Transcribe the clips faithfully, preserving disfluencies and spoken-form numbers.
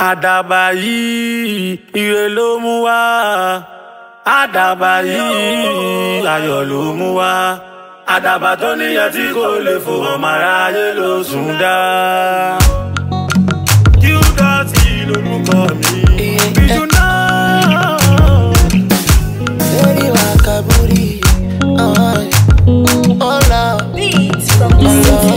Àdàbà yìí ire ló mú wá. Àdàbà yìí ayọ̀ ló mú wá. Àdàbà tó níyẹn tí kò lè fò ọmọ aráyé ló sùn dá. Qdotty lorúkọ mi. Bíjú náà. Lórí wa kaburi. Ọlọ. Beats from the city.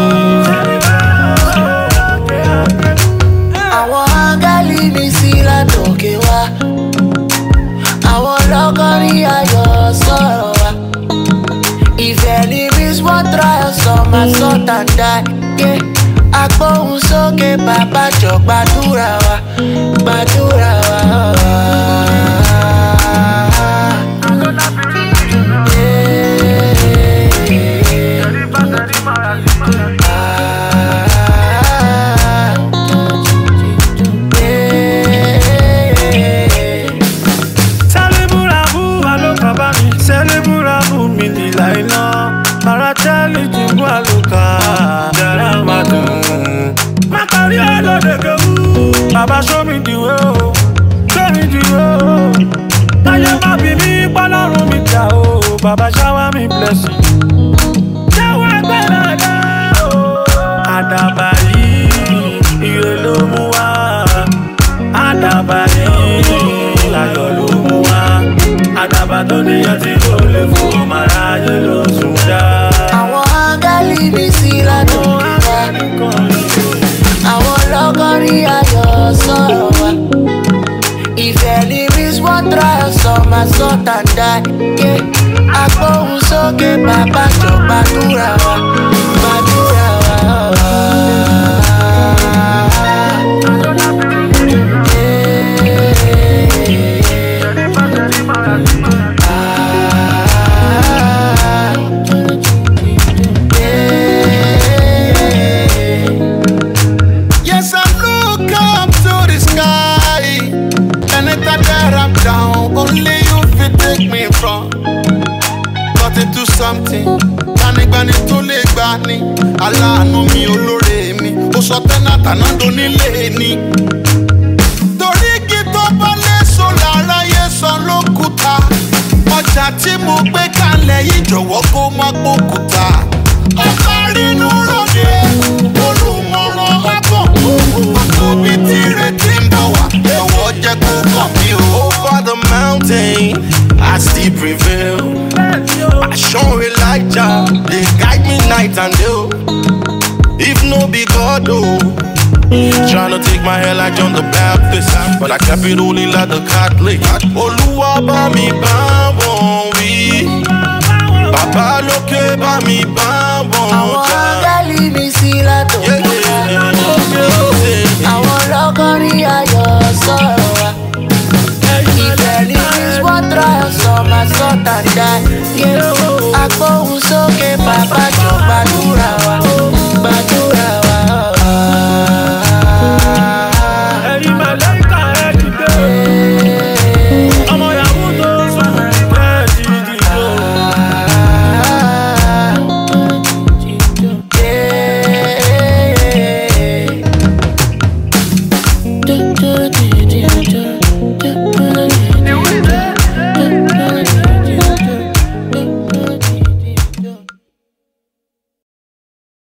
Àwọn áńgẹ́lì mi sí látòkè wá. Àwọn lọ́gọ́rí ayọ̀ sọ̀rọ̀ wá. Ìfẹ́ ni miss one trial sọ máa sort and die. Agbóhùn sókè bàbá jọ gbàdúrà wa, gbàdúrà wa. Baba show me the way, oh, show me the way, oh. Now you ma be me, Ọlọ́run mi jà oh. Baba shower me blessing. Shower gbẹ́rẹ́ dẹ́ oh. Àdàbà yìí ire ló mú wá. Àdàbà yìí ayọ̀ ló mú wá. Àdàbà tó níyẹn tí kò lè fò ọmọ aráyé ló sùn dá. Àwọn áńgẹ́lì mi sí látòkè wá. Àwọn lọ́gọ́rí ayọ̀ sọ̀rọ̀ wá. Ìfẹ́ ni miss one trial sọ máa sort and die. Agbóhùn sókè bàbá jọ gbàdúrà wa, gbàdúrà wa. Only you fit take me from got into something. Gbanigbani tó lè gbani, aláàánú mi olóore mi. Ó sọ tẹ́nà tànádó nílé ni. Torí kí tó bá léso lára yé san lókùúta. Ọjà tí mo gbé kalẹ̀ yìí jọ̀wọ́ kó má gbókùúta. Ọba rínú ròde, olùmọ̀ràn àbọ̀. Àkóbí tí retí ń bọ̀ wá, ẹ̀wọ̀ jẹ́ kó kàn mí o. Over the mountain, I still prevail. I show Elijah, they guide me night and day. If no be God, oh, trying to take my hair like John the Baptist, but I kept it only like the Catholic. Olúwa bá mi bá wọn wí, Bàbá lókè bá mi bá wọn jà. Àwọn áńgẹ́lì mi sí látòkè